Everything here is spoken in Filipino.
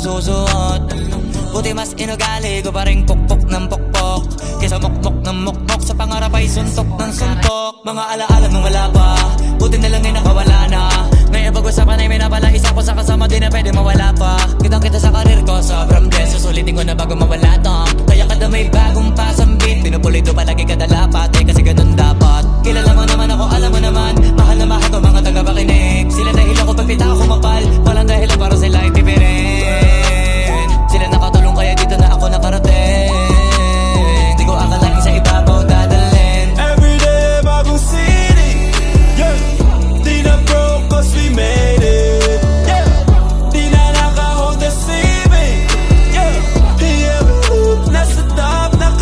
susuot. Buti mas inugali ko pa rin pukpok ng pukpok kesa mokmok ng mokmok, sa pangarap ay suntok ng suntok. Mga alaala nung wala pa, buti na lang ay nakawala na. Ngayon pag-usapan ay may napala, isa ko sa kasama di na pwede mawala pa. Kitang kita sa karir ko, sobrang blessed, susulitin ko na bago mawala to. Kaya kada may bagong